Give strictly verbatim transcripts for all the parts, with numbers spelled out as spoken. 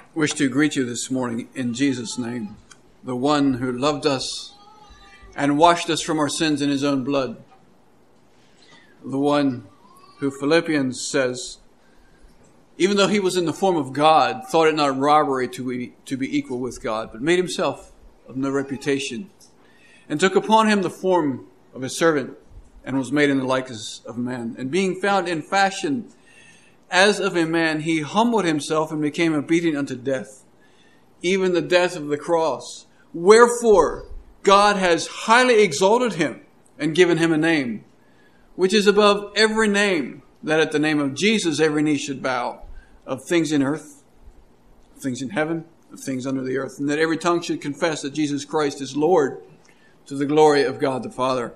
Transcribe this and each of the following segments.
Wish to greet you this morning in Jesus' name, the one who loved us and washed us from our sins in his own blood, the one who Philippians says, even though he was in the form of God, thought it not robbery to be, to be equal with God, but made himself of no reputation, and took upon him the form of a servant, and was made in the likeness of man. And being found in fashion as of a man, he humbled himself and became obedient unto death, even the death of the cross. Wherefore God has highly exalted him and given him a name, which is above every name, that at the name of Jesus every knee should bow, of things in earth, of things in heaven, of things under the earth, and that every tongue should confess that Jesus Christ is Lord, to the glory of God the Father.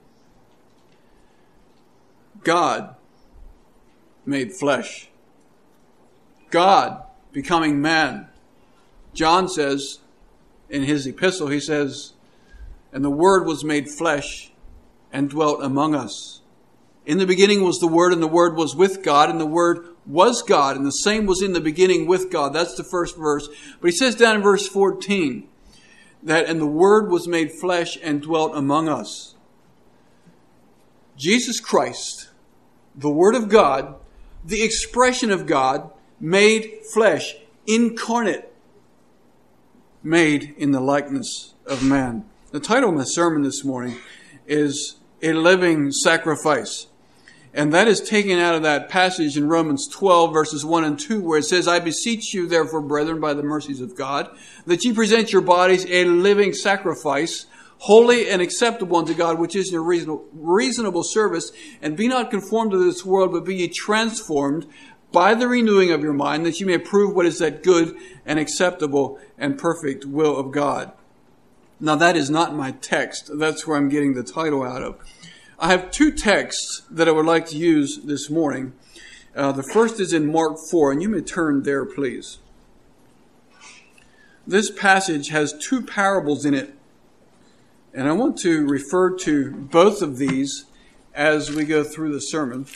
God made flesh. God becoming man. John says in his epistle, he says, and the Word was made flesh and dwelt among us. In the beginning was the Word, and the Word was with God, and the Word was God, and the same was in the beginning with God. That's the first verse. But he says down in verse fourteen that, and the Word was made flesh and dwelt among us. Jesus Christ, the Word of God, the expression of God, made flesh, incarnate, made in the likeness of man. The title of my sermon this morning is A Living Sacrifice. And that is taken out of that passage in Romans twelve, verses one and two, where it says, I beseech you, therefore, brethren, by the mercies of God, that ye present your bodies a living sacrifice, holy and acceptable unto God, which is your reasonable, reasonable service, and be not conformed to this world, but be ye transformed by the renewing of your mind, that you may prove what is that good and acceptable and perfect will of God. Now that is not my text. That's where I'm getting the title out of. I have two texts that I would like to use this morning. Uh, the first is in Mark four, and you may turn there, please. This passage has two parables in it. And I want to refer to both of these as we go through the sermon.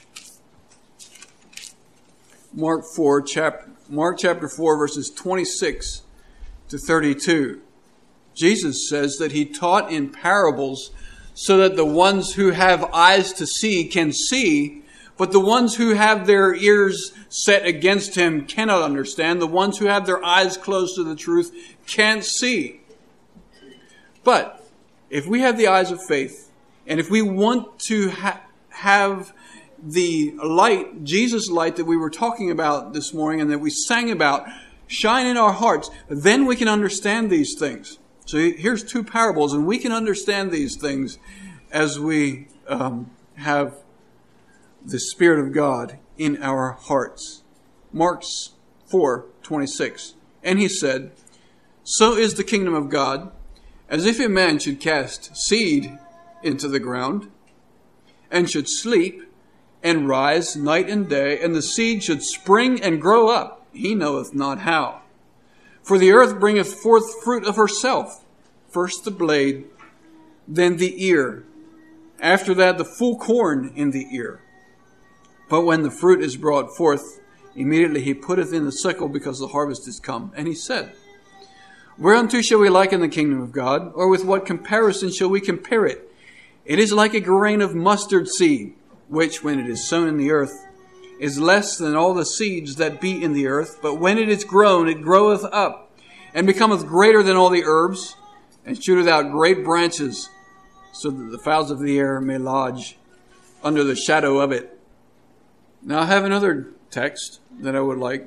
Mark four, chap- Mark chapter four, verses twenty-six to thirty-two. Jesus says that he taught in parables so that the ones who have eyes to see can see, but the ones who have their ears set against him cannot understand. The ones who have their eyes closed to the truth can't see. But if we have the eyes of faith, and if we want to ha- have the light, Jesus' light that we were talking about this morning and that we sang about, shine in our hearts, then we can understand these things. So here's two parables, and we can understand these things as we um, have the Spirit of God in our hearts. Mark four twenty-six. And he said, so is the kingdom of God, as if a man should cast seed into the ground, and should sleep, and rise night and day, and the seed should spring and grow up, he knoweth not how. For the earth bringeth forth fruit of herself, first the blade, then the ear, after that the full corn in the ear. But when the fruit is brought forth, immediately he putteth in the sickle, because the harvest is come. And he said, whereunto shall we liken the kingdom of God? Or with what comparison shall we compare it? It is like a grain of mustard seed, which, when it is sown in the earth, is less than all the seeds that be in the earth. But when it is grown, it groweth up, and becometh greater than all the herbs, and shooteth out great branches, so that the fowls of the air may lodge under the shadow of it. Now I have another text that I would like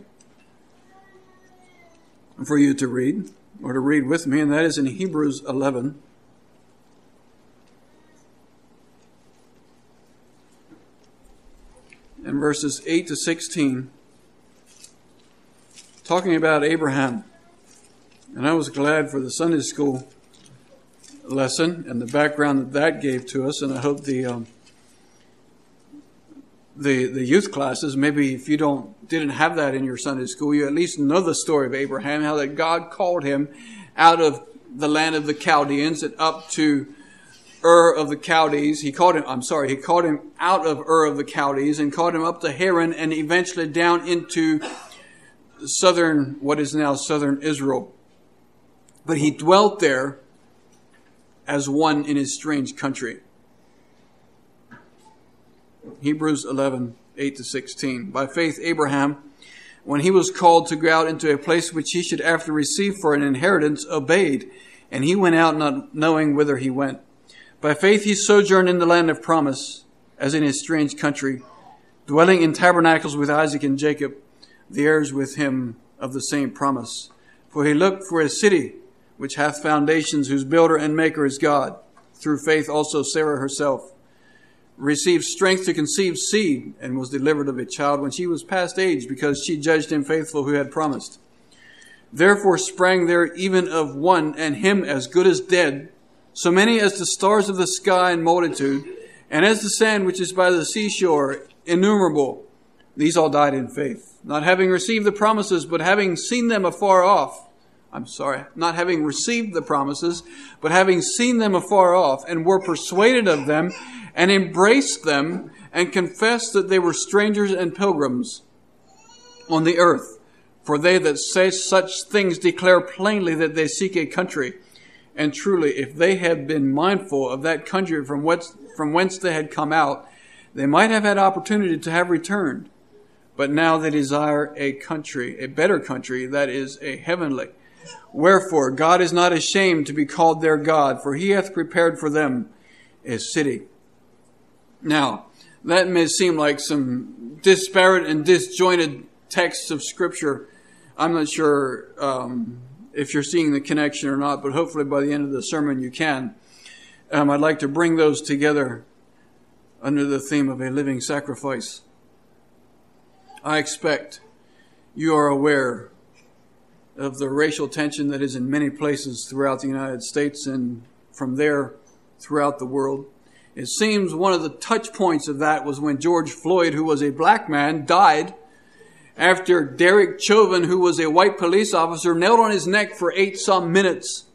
for you to read, or to read with me, and that is in Hebrews eleven. And verses eight to sixteen, talking about Abraham. And I was glad for the Sunday school lesson and the background that that gave to us, and I hope the um, the the youth classes, maybe if you don't didn't have that in your Sunday school, you at least know the story of Abraham, how that God called him out of the land of the Chaldeans and up to Ur of the Chaldees. He called him, I'm sorry, he called him out of Ur of the Chaldees and called him up to Haran and eventually down into southern, what is now southern Israel. But he dwelt there as one in his strange country. Hebrews eleven, eight to sixteen. By faith, Abraham, when he was called to go out into a place which he should after receive for an inheritance, obeyed, and he went out not knowing whither he went. By faith he sojourned in the land of promise, as in his strange country, dwelling in tabernacles with Isaac and Jacob, the heirs with him of the same promise. For he looked for a city which hath foundations, whose builder and maker is God. Through faith also Sarah herself received strength to conceive seed, and was delivered of a child when she was past age, because she judged him faithful who had promised. Therefore sprang there even of one, and him as good as dead, so many as the stars of the sky in multitude, and as the sand which is by the seashore, innumerable. These all died in faith, not having received the promises, but having seen them afar off. I'm sorry, not having received the promises, but having seen them afar off, and were persuaded of them, and embraced them, and confessed that they were strangers and pilgrims on the earth. For they that say such things declare plainly that they seek a country. And truly, if they had been mindful of that country from whence, from whence they had come out, they might have had opportunity to have returned. But now they desire a country, a better country, that is a heavenly. Wherefore God is not ashamed to be called their God, for he hath prepared for them a city. Now, that may seem like some disparate and disjointed texts of Scripture. I'm not sure um, if you're seeing the connection or not, but hopefully by the end of the sermon you can. Um, I'd like to bring those together under the theme of a living sacrifice. I expect you are aware of the racial tension that is in many places throughout the United States and from there throughout the world. It seems one of the touch points of that was when George Floyd, who was a black man, died after Derek Chauvin, who was a white police officer, knelt on his neck for eight some minutes.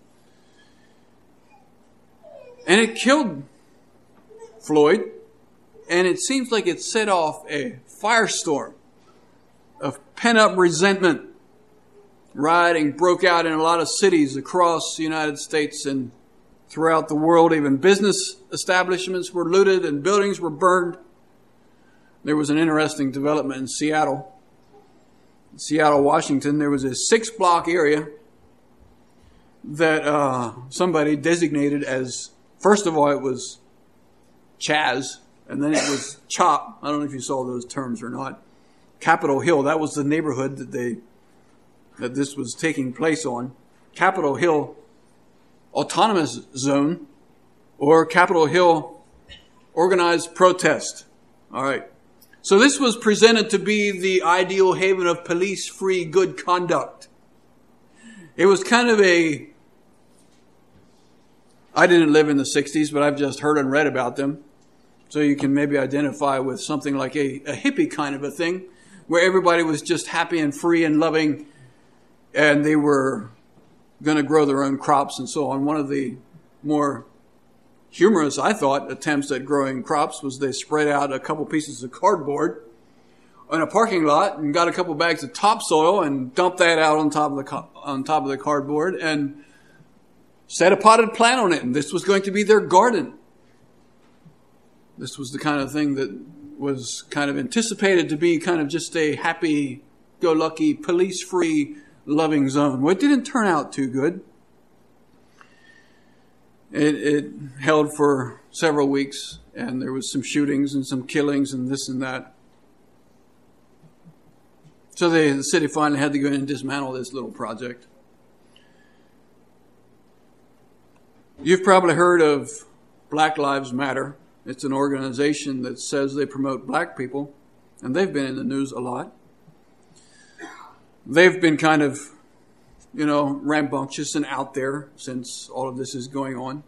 And it killed Floyd. And it seems like it set off a firestorm of pent-up resentment. Rioting broke out in a lot of cities across the United States and throughout the world. Even business establishments were looted and buildings were burned. There was an interesting development in Seattle. In Seattle, Washington, there was a six-block area that uh, somebody designated as, first of all, it was Chaz, and then it was Chop. I don't know if you saw those terms or not. Capitol Hill, that was the neighborhood that they that this was taking place on. Capitol Hill Autonomous Zone, or Capitol Hill Organized Protest. All right. So this was presented to be the ideal haven of police-free good conduct. It was kind of a, I didn't live in the sixties, but I've just heard and read about them. So you can maybe identify with something like a, a hippie kind of a thing, where everybody was just happy and free and loving, and they were going to grow their own crops and so on. One of the more humorous, I thought, attempts at growing crops was they spread out a couple pieces of cardboard in a parking lot and got a couple bags of topsoil and dumped that out on top of the co- on top of the cardboard and set a potted plant on it. And this was going to be their garden. This was the kind of thing that was kind of anticipated to be kind of just a happy-go-lucky, police-free, loving zone. Well, it didn't turn out too good. It, it held for several weeks, and there was some shootings and some killings and this and that. So they, the city finally had to go in and dismantle this little project. You've probably heard of Black Lives Matter. It's an organization that says they promote black people, and they've been in the news a lot. They've been kind of, you know, rambunctious and out there since all of this is going on.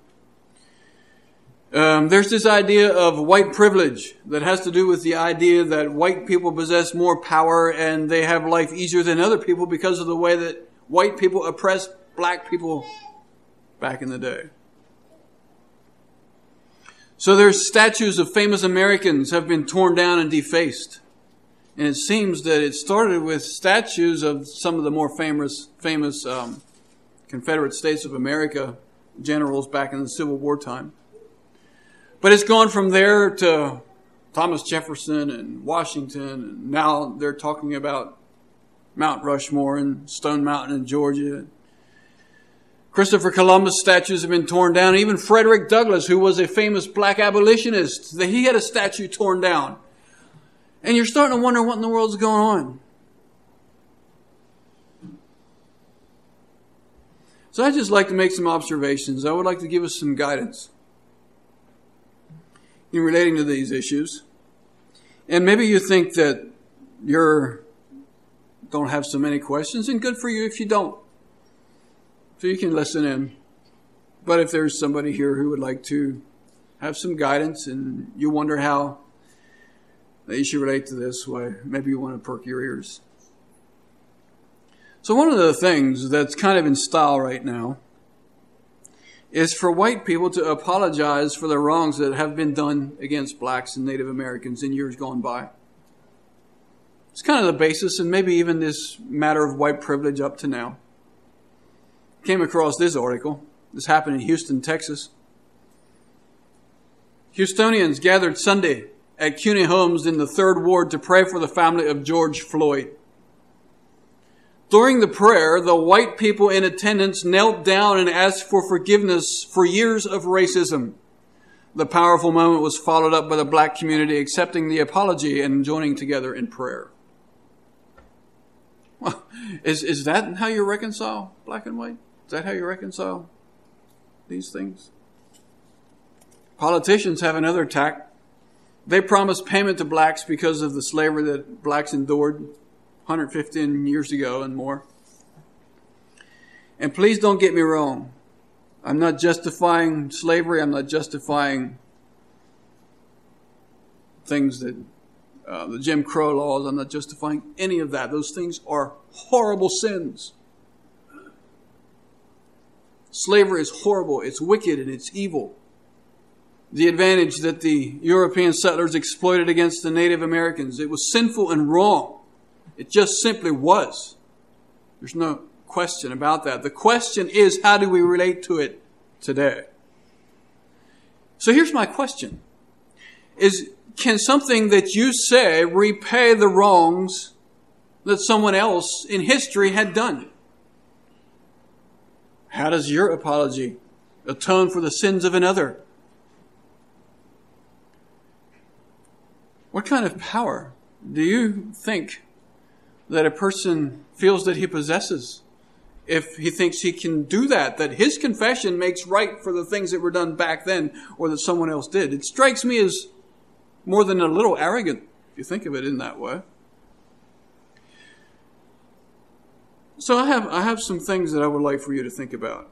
Um, there's this idea of white privilege that has to do with the idea that white people possess more power and they have life easier than other people because of the way that white people oppressed black people back in the day. So there's statues of famous Americans have been torn down and defaced. And it seems that it started with statues of some of the more famous, famous um, Confederate States of America generals back in the Civil War time. But it's gone from there to Thomas Jefferson and Washington, and now they're talking about Mount Rushmore and Stone Mountain in Georgia. Christopher Columbus statues have been torn down. Even Frederick Douglass, who was a famous black abolitionist, he had a statue torn down. And you're starting to wonder what in the world's going on. So I'd just like to make some observations. I would like to give us some guidance in relating to these issues. And maybe you think that you're don't have so many questions, and good for you if you don't. So you can listen in. But if there's somebody here who would like to have some guidance and you wonder how that you should relate to this way, maybe you want to perk your ears. So one of the things that's kind of in style right now is for white people to apologize for the wrongs that have been done against blacks and Native Americans in years gone by. It's kind of the basis, and maybe even this matter of white privilege up to now. Came across this article. This happened in Houston, Texas. Houstonians gathered Sunday at CUNY Homes in the third Ward to pray for the family of George Floyd. During the prayer, the white people in attendance knelt down and asked for forgiveness for years of racism. The powerful moment was followed up by the black community accepting the apology and joining together in prayer. Well, is, is that how you reconcile black and white? Is that how you reconcile these things? Politicians have another tack. They promise payment to blacks because of the slavery that blacks endured one hundred fifteen years ago and more. And please don't get me wrong. I'm not justifying slavery. I'm not justifying things that, uh, the Jim Crow laws. I'm not justifying any of that. Those things are horrible sins. Slavery is horrible. It's wicked and it's evil. The advantage that the European settlers exploited against the Native Americans, it was sinful and wrong. It just simply was. There's no question about that. The question is, how do we relate to it today? So here's my question. Is, can something that you say repay the wrongs that someone else in history had done? How does your apology atone for the sins of another? What kind of power do you think that a person feels that he possesses if he thinks he can do that, that his confession makes right for the things that were done back then or that someone else did? It strikes me as more than a little arrogant, if you think of it in that way. So I have, I have some things that I would like for you to think about.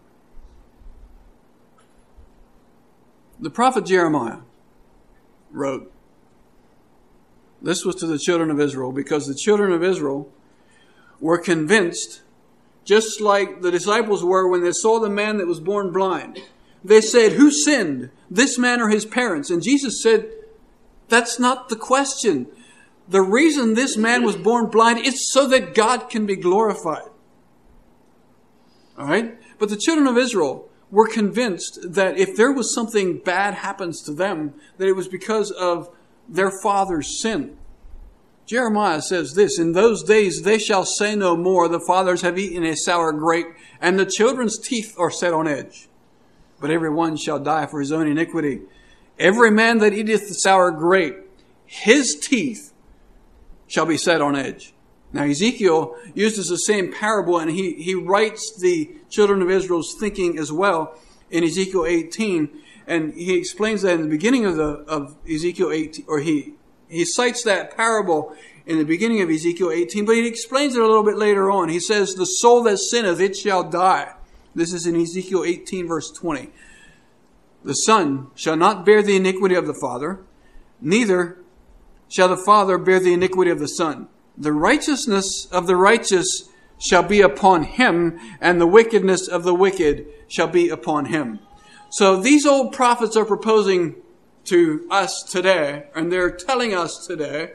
The prophet Jeremiah wrote, this was to the children of Israel, because the children of Israel were convinced, just like the disciples were when they saw the man that was born blind. They said, who sinned, this man or his parents? And Jesus said, that's not the question. The reason this man was born blind is so that God can be glorified. All right? But the children of Israel were convinced that if there was something bad happens to them, that it was because of their father's sin. Jeremiah says this, in those days they shall say no more, the fathers have eaten a sour grape, and the children's teeth are set on edge. But every one shall die for his own iniquity. Every man that eateth the sour grape, his teeth shall be set on edge. Now Ezekiel uses the same parable, and he, he writes the children of Israel's thinking as well in Ezekiel eighteen. And he explains that in the beginning of the of Ezekiel eighteen, or he he cites that parable in the beginning of Ezekiel eighteen, but he explains it a little bit later on. He says, the soul that sinneth, it shall die. This is in Ezekiel eighteen, verse twenty. The son shall not bear the iniquity of the father, neither shall the father bear the iniquity of the son. The righteousness of the righteous shall be upon him, and the wickedness of the wicked shall be upon him. So these old prophets are proposing to us today, and they're telling us today,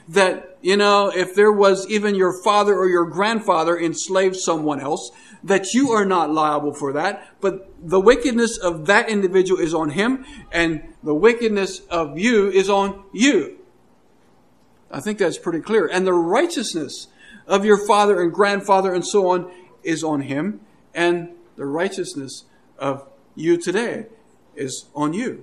that, you know, if there was even your father or your grandfather enslaved someone else, that you are not liable for that, but the wickedness of that individual is on him, and the wickedness of you is on you. I think that's pretty clear. And the righteousness of your father and grandfather and so on is on him, and the righteousness of you today is on you.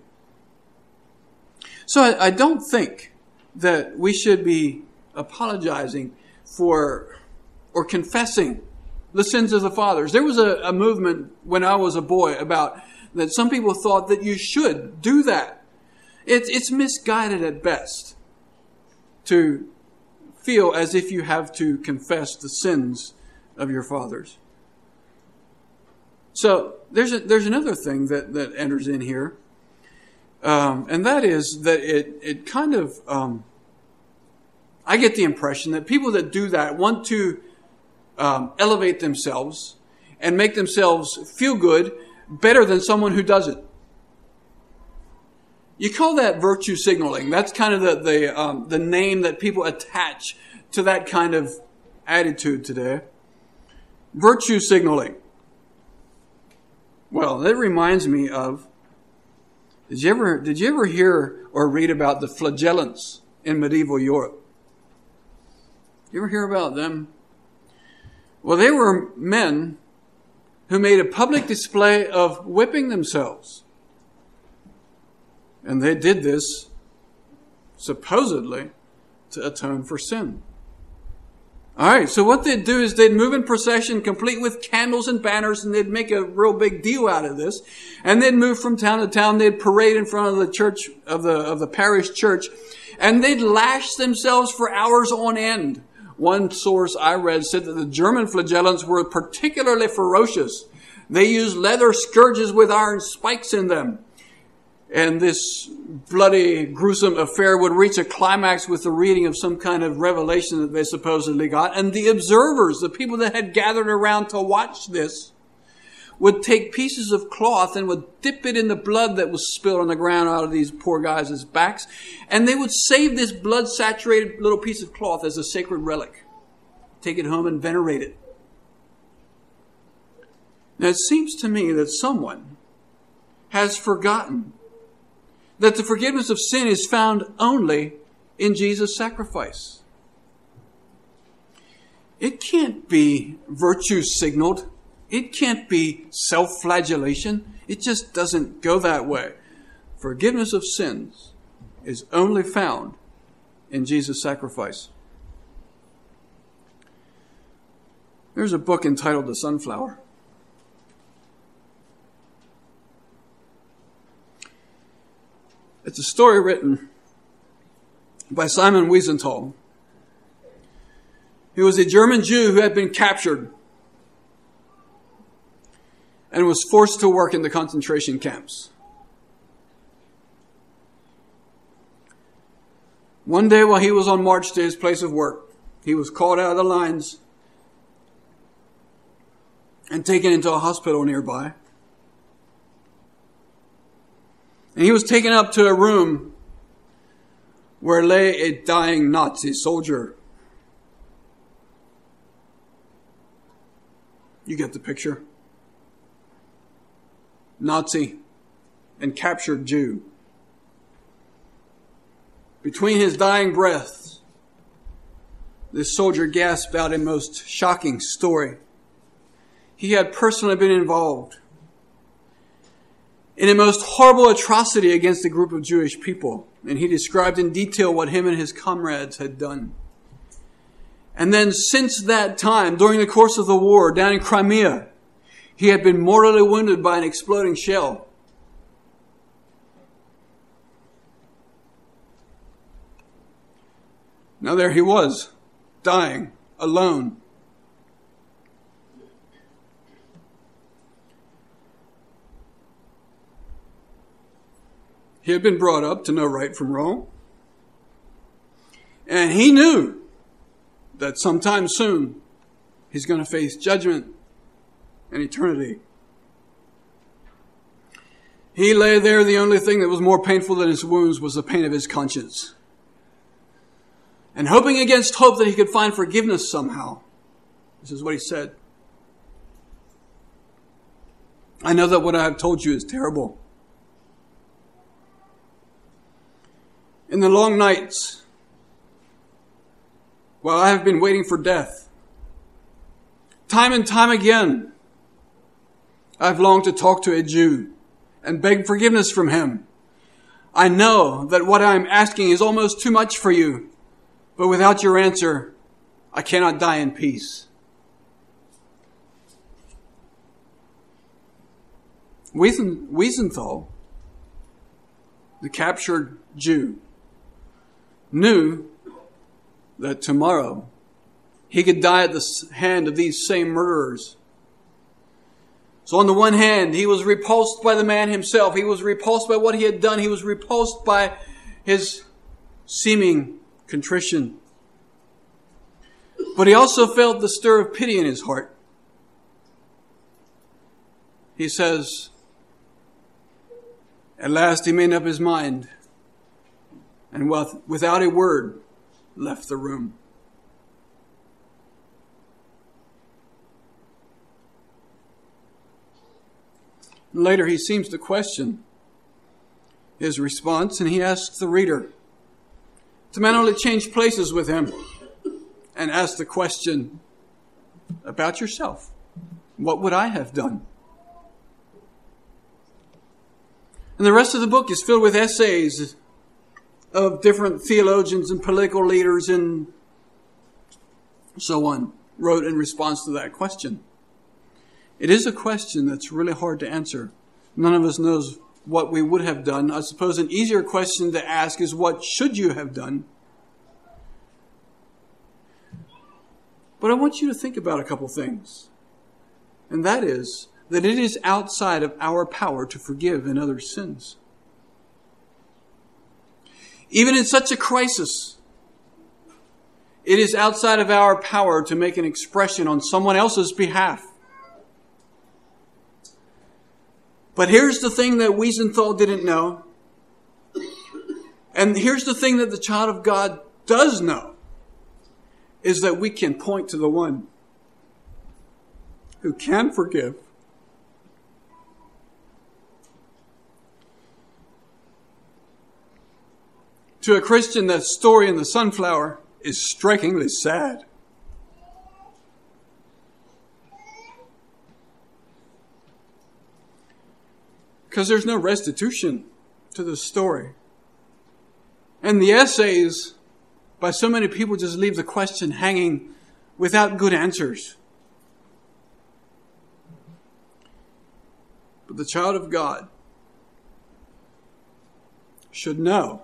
So I, I don't think that we should be apologizing for or confessing the sins of the fathers. There was a, a movement when I was a boy about that some people thought that you should do that. It's, it's misguided at best to feel as if you have to confess the sins of your fathers. So there's a, there's another thing that, that enters in here. Um, and that is that it, it kind of, um, I get the impression that people that do that want to um, elevate themselves and make themselves feel good better than someone who doesn't. You call that virtue signaling. That's kind of the the, um, the name that people attach to that kind of attitude today. Virtue signaling. Well, that reminds me of, did you ever, did you ever hear or read about the flagellants in medieval Europe? You ever hear about them? Well, they were men who made a public display of whipping themselves. And they did this, supposedly, to atone for sin. All right, so what they'd do is they'd move in procession complete with candles and banners, and they'd make a real big deal out of this. And they'd move from town to town. They'd parade in front of the church, of the, of the parish church, and they'd lash themselves for hours on end. One source I read said that the German flagellants were particularly ferocious. They used leather scourges with iron spikes in them. And this bloody, gruesome affair would reach a climax with the reading of some kind of revelation that they supposedly got. And the observers, the people that had gathered around to watch this, would take pieces of cloth and would dip it in the blood that was spilled on the ground out of these poor guys' backs. And they would save this blood-saturated little piece of cloth as a sacred relic. Take it home and venerate it. Now, it seems to me that someone has forgotten that the forgiveness of sin is found only in Jesus' sacrifice. It can't be virtue signaled. It can't be self-flagellation. It just doesn't go that way. Forgiveness of sins is only found in Jesus' sacrifice. There's a book entitled The Sunflower. It's a story written by Simon Wiesenthal. He was a German Jew who had been captured and was forced to work in the concentration camps. One day while he was on march to his place of work, he was called out of the lines and taken into a hospital nearby. And he was taken up to a room where lay a dying Nazi soldier. You get the picture. Nazi and captured Jew. Between his dying breaths, this soldier gasped out a most shocking story. He had personally been involved in a most horrible atrocity against a group of Jewish people. And he described in detail what him and his comrades had done. And then since that time, during the course of the war down in Crimea, he had been mortally wounded by an exploding shell. Now there he was, dying, alone. He had been brought up to know right from wrong. And he knew that sometime soon he's going to face judgment and eternity. He lay there. The only thing that was more painful than his wounds was the pain of his conscience. and hoping against hope that he could find forgiveness somehow. This is what he said. I know that what I have told you is terrible. In the long nights, while I have been waiting for death, time and time again, I've longed to talk to a Jew and beg forgiveness from him. I know that what I am asking is almost too much for you, but without your answer, I cannot die in peace. Wiesenthal, the captured Jew, knew that tomorrow he could die at the hand of these same murderers. So on the one hand, he was repulsed by the man himself. He was repulsed by what he had done. He was repulsed by his seeming contrition. But he also felt the stir of pity in his heart. He says, at last he made up his mind, and without a word left the room. Later he seems to question his response, and he asks the reader to manually change places with him and ask the question about yourself. What would I have done? And the rest of the book is filled with essays of different theologians and political leaders and so on wrote in response to that question. It is a question that's really hard to answer. None of us knows what we would have done. I suppose an easier question to ask is, what should you have done? But I want you to think about a couple things. And that is that it is outside of our power to forgive in others' sins. Even in such a crisis, it is outside of our power to make an expression on someone else's behalf. But here's the thing that Wiesenthal didn't know. And here's the thing that the child of God does know, is that we can point to the one who can forgive. To a Christian, that story in the sunflower is strikingly sad. Because there's no restitution to the story. And the essays by so many people just leave the question hanging without good answers. But the child of God should know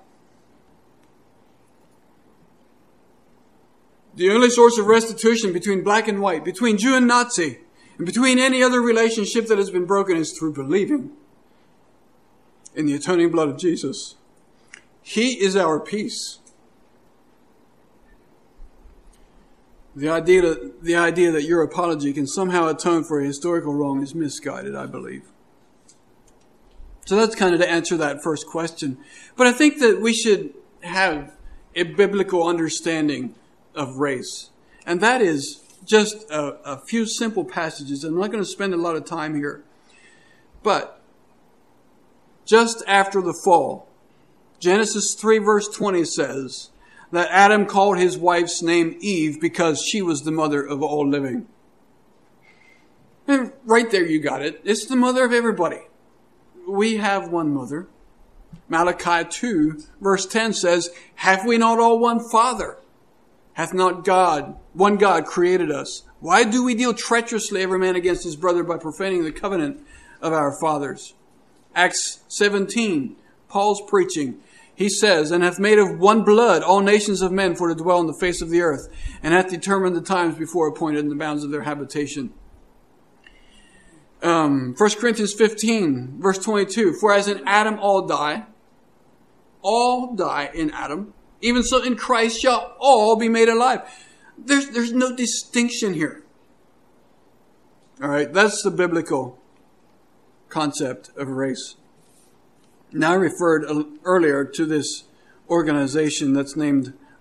the only source of restitution between black and white, between Jew and Nazi, and between any other relationship that has been broken is through believing in the atoning blood of Jesus. He is our peace. The idea that, the idea that your apology can somehow atone for a historical wrong is misguided, I believe. So that's kind of to answer that first question. But I think that we should have a biblical understanding of race. And that is just a, a few simple passages. I'm not going to spend a lot of time here. But just after the fall, Genesis three verse twenty says that Adam called his wife's name Eve because she was the mother of all living. And right there you got it. It's the mother of everybody. We have one mother. Malachi two verse ten says, have we not all one Father? Hath not God, one God, created us? Why do we deal treacherously every man against his brother by profaning the covenant of our fathers? Acts seventeen, Paul's preaching. He says, and hath made of one blood all nations of men for to dwell on the face of the earth, and hath determined the times before appointed in the bounds of their habitation. Um, First Corinthians fifteen, verse twenty-two, for as in Adam all die, all die in Adam, even so in Christ shall all be made alive. There's, there's no distinction here. All right, that's the biblical concept of race. Now I referred earlier to this organization that's named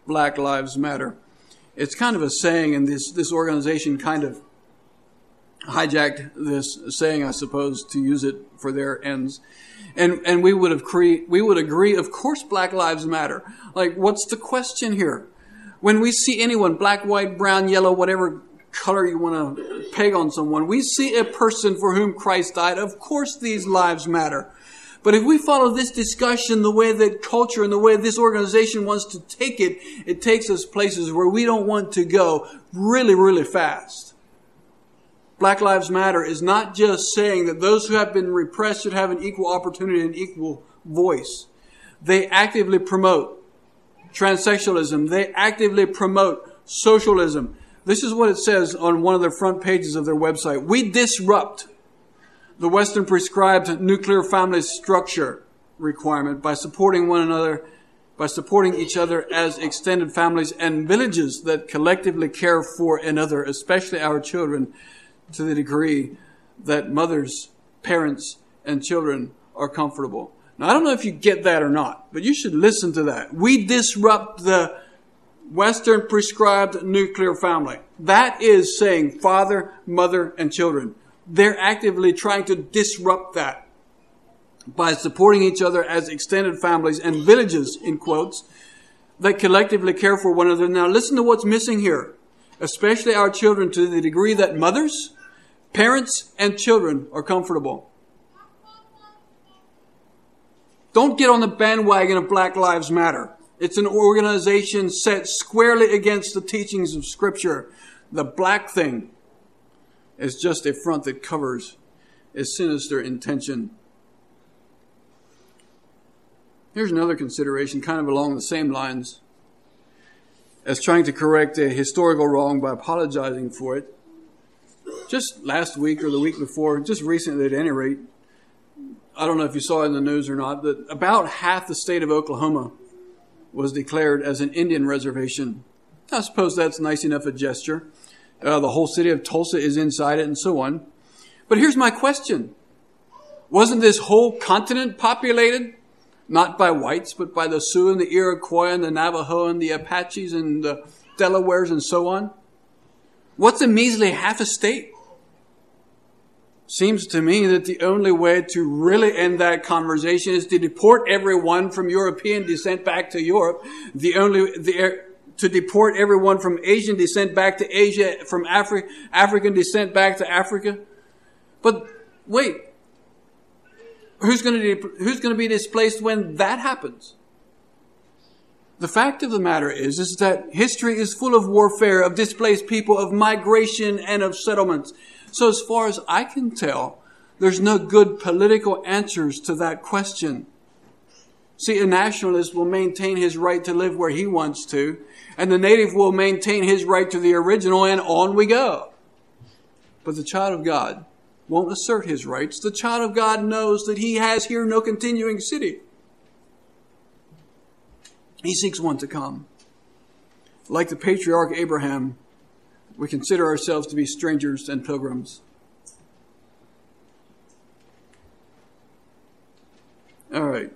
Black Lives Matter. It's kind of a saying, and this, this organization kind of hijacked this saying, I suppose, to use it for their ends. And and we would have cre- we would agree, of course, Black Lives Matter. Like, what's the question here? When we see anyone, black, white, brown, yellow, whatever color you want to peg on someone, we see a person for whom Christ died. Of course, these lives matter. But if we follow this discussion the way that culture and the way this organization wants to take it, it takes us places where we don't want to go really, really fast. Black Lives Matter is not just saying that those who have been repressed should have an equal opportunity and equal voice. They actively promote transsexualism. They actively promote socialism. This is what it says on one of the front pages of their website. We disrupt the Western prescribed nuclear family structure requirement by supporting one another, by supporting each other as extended families and villages that collectively care for another, especially our children, to the degree that mothers, parents, and children are comfortable. Now, I don't know if you get that or not, but you should listen to that. We disrupt the Western prescribed nuclear family. That is saying father, mother, and children. They're actively trying to disrupt that by supporting each other as extended families and villages, in quotes, that collectively care for one another. Now, listen to what's missing here, especially our children, to the degree that mothers, parents, and children are comfortable. Don't get on the bandwagon of Black Lives Matter. It's an organization set squarely against the teachings of Scripture. The black thing is just a front that covers a sinister intention. Here's another consideration, kind of along the same lines as trying to correct a historical wrong by apologizing for it. Just last week or the week before, just recently at any rate, I don't know if you saw it in the news or not, that about half the state of Oklahoma was declared as an Indian reservation. I suppose that's nice enough a gesture. Uh, the whole city of Tulsa is inside it and so on. But here's my question. Wasn't this whole continent populated? Not by whites, but by the Sioux and the Iroquois and the Navajo and the Apaches and the Delawares and so on? What's a measly half a state? Seems to me that the only way to really end that conversation is to deport everyone from European descent back to Europe. The only the, to deport everyone from Asian descent back to Asia, from Afri- African descent back to Africa. But wait, who's going to who's going to be displaced when that happens? The fact of the matter is, is that history is full of warfare, of displaced people, of migration, and of settlements. So as far as I can tell, there's no good political answers to that question. See, a nationalist will maintain his right to live where he wants to, and the native will maintain his right to the original, and on we go. But the child of God won't assert his rights. The child of God knows that he has here no continuing city. He seeks one to come. Like the patriarch Abraham, we consider ourselves to be strangers and pilgrims. All right.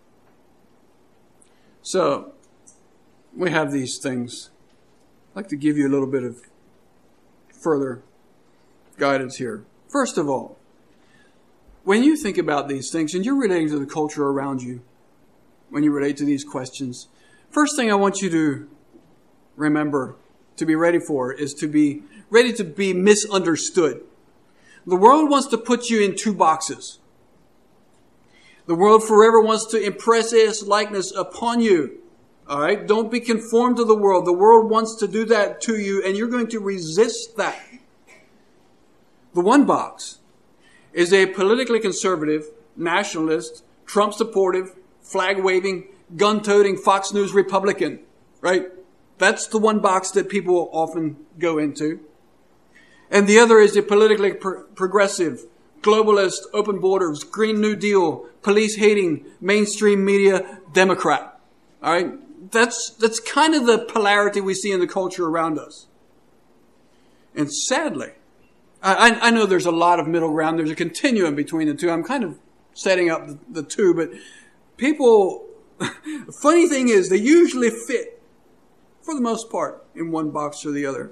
So, we have these things. I'd like to give you a little bit of further guidance here. First of all, when you think about these things and you're relating to the culture around you, when you relate to these questions, first thing I want you to remember, to be ready for, is to be ready to be misunderstood. The world wants to put you in two boxes. The world forever wants to impress its likeness upon you. All right? Don't be conformed to the world. The world wants to do that to you, and you're going to resist that. The one box is a politically conservative, nationalist, Trump-supportive, flag-waving, gun-toting Fox News Republican. Right? That's the one box that people often go into. And the other is a politically pro- progressive, globalist, open borders, Green New Deal, police-hating, mainstream media Democrat. All right? That's, that's kind of the polarity we see in the culture around us. And sadly, I, I know there's a lot of middle ground. There's a continuum between the two. I'm kind of setting up the, the two, but people, the funny thing is they usually fit for the most part, in one box or the other.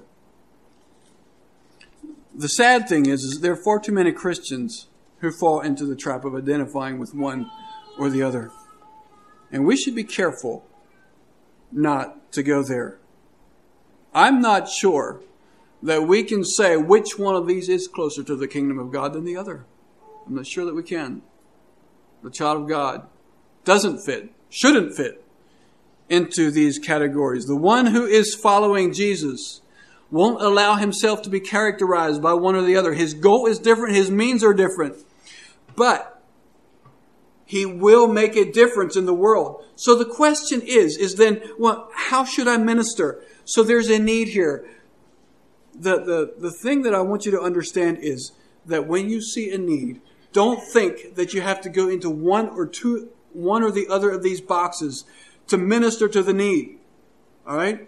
The sad thing is, is there are far too many Christians who fall into the trap of identifying with one or the other. And we should be careful not to go there. I'm not sure that we can say which one of these is closer to the kingdom of God than the other. I'm not sure that we can. The child of God doesn't fit, shouldn't fit into these categories. The one who is following Jesus won't allow himself to be characterized by one or the other. His goal is different. His means are different. But he will make a difference in the world. So the question is, is then, well, how should I minister? So there's a need here. The, the, the thing that I want you to understand is that when you see a need, don't think that you have to go into one or two, one or the other of these boxes to minister to the need. All right?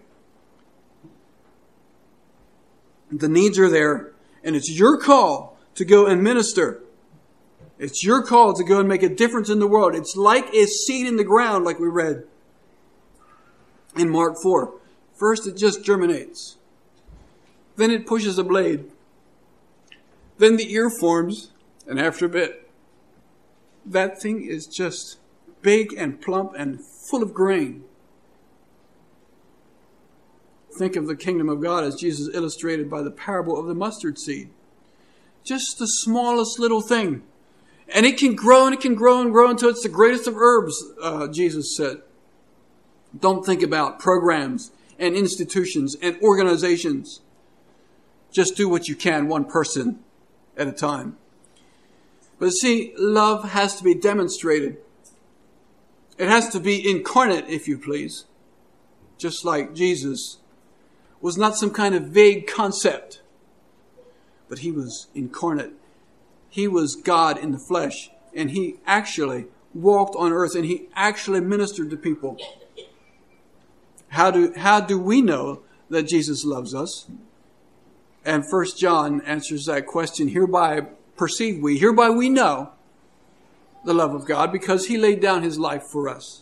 The needs are there, and it's your call to go and minister. It's your call to go and make a difference in the world. It's like a seed in the ground, like we read in Mark four. First, it just germinates. Then it pushes a blade. Then the ear forms, and after a bit, that thing is just big and plump and full of grain. Think of the kingdom of God as Jesus illustrated by the parable of the mustard seed. Just the smallest little thing. And it can grow and it can grow and grow until it's the greatest of herbs, uh, Jesus said. Don't think about programs and institutions and organizations. Just do what you can, one person at a time. But see, love has to be demonstrated. It has to be incarnate, if you please. Just like Jesus was not some kind of vague concept, but he was incarnate. He was God in the flesh, and he actually walked on earth, and he actually ministered to people. How do, how do we know that Jesus loves us? And First John answers that question. Hereby perceive we, hereby we know the love of God, because he laid down his life for us.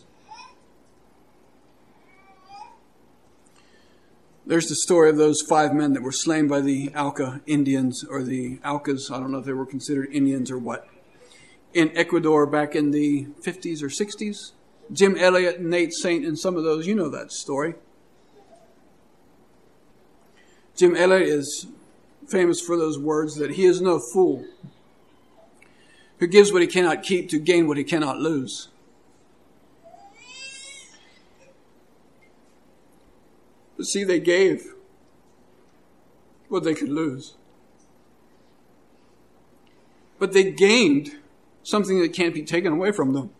There's the story of those five men that were slain by the Auca Indians, or the Aucas. I don't know if they were considered Indians or what, in Ecuador back in the fifties or sixties. Jim Elliot, Nate Saint, and some of those, you know that story. Jim Elliot is famous for those words that he is no fool who gives what he cannot keep to gain what he cannot lose. But see, they gave what they could lose. But they gained something that can't be taken away from them.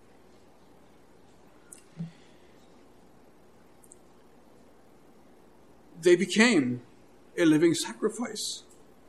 They became a living sacrifice.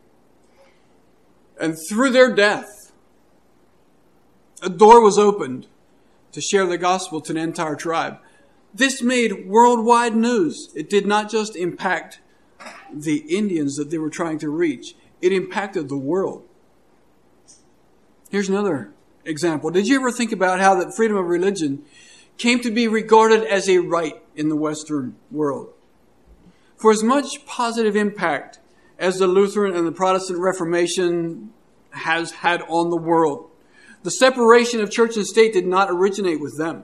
And through their death, a door was opened to share the gospel to an entire tribe. This made worldwide news. It did not just impact the Indians that they were trying to reach. It impacted the world. Here's another example. Did you ever think about how that freedom of religion came to be regarded as a right in the Western world? For as much positive impact as the Lutheran and the Protestant Reformation has had on the world, the separation of church and state did not originate with them.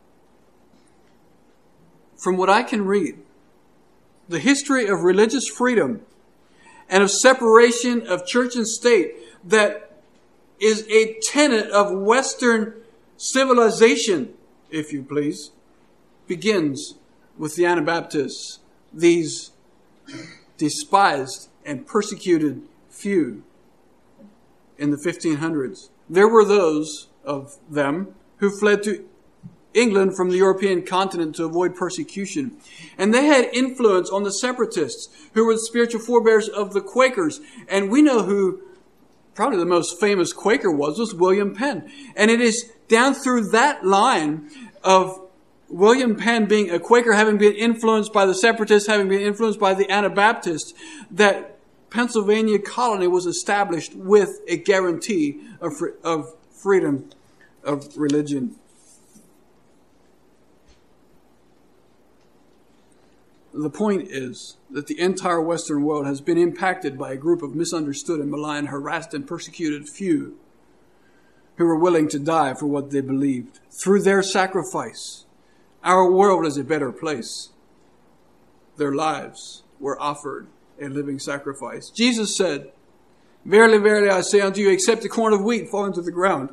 From what I can read, the history of religious freedom and of separation of church and state that is a tenet of Western civilization, if you please, begins with the Anabaptists, these despised and persecuted few in the fifteen hundreds. There were those of them who fled to England from the European continent to avoid persecution. And they had influence on the separatists, who were the spiritual forebears of the Quakers. And we know who probably the most famous Quaker was, was William Penn. And it is down through that line of William Penn being a Quaker, having been influenced by the separatists, having been influenced by the Anabaptists, that Pennsylvania colony was established with a guarantee of, of freedom of religion. The point is that the entire Western world has been impacted by a group of misunderstood and maligned, harassed and persecuted few who were willing to die for what they believed. Through their sacrifice, our world is a better place. Their lives were offered a living sacrifice. Jesus said, "Verily, verily, I say unto you, except a corn of wheat fall into the ground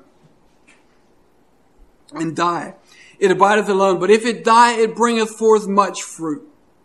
and die, it abideth alone. But if it die, it bringeth forth much fruit."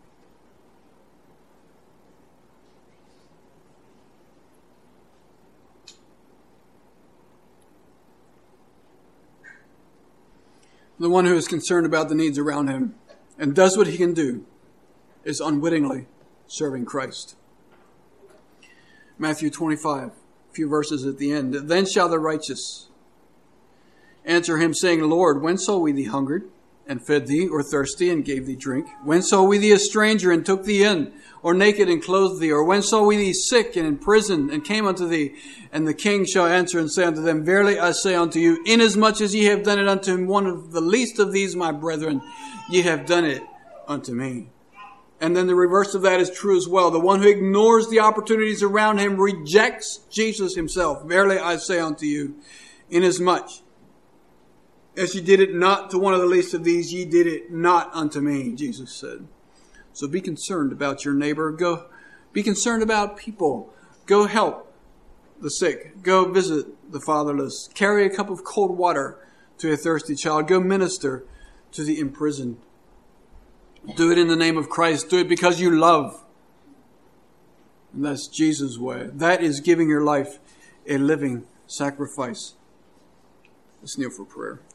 The one who is concerned about the needs around him and does what he can do is unwittingly serving Christ. Matthew twenty-five, a few verses at the end. "Then shall the righteous answer him, saying, Lord, when saw we thee hungered, and fed thee, or thirsty, and gave thee drink? When saw we thee a stranger, and took thee in, or naked, and clothed thee? Or when saw we thee sick, and in prison, and came unto thee? And the king shall answer and say unto them, Verily I say unto you, inasmuch as ye have done it unto one of the least of these my brethren, ye have done it unto me." And then the reverse of that is true as well. The one who ignores the opportunities around him rejects Jesus himself. "Verily I say unto you, inasmuch as ye did it not to one of the least of these, ye did it not unto me," Jesus said. So be concerned about your neighbor. Go, be concerned about people. Go help the sick. Go visit the fatherless. Carry a cup of cold water to a thirsty child. Go minister to the imprisoned. Do it in the name of Christ. Do it because you love. And that's Jesus' way. That is giving your life a living sacrifice. Let's kneel for prayer.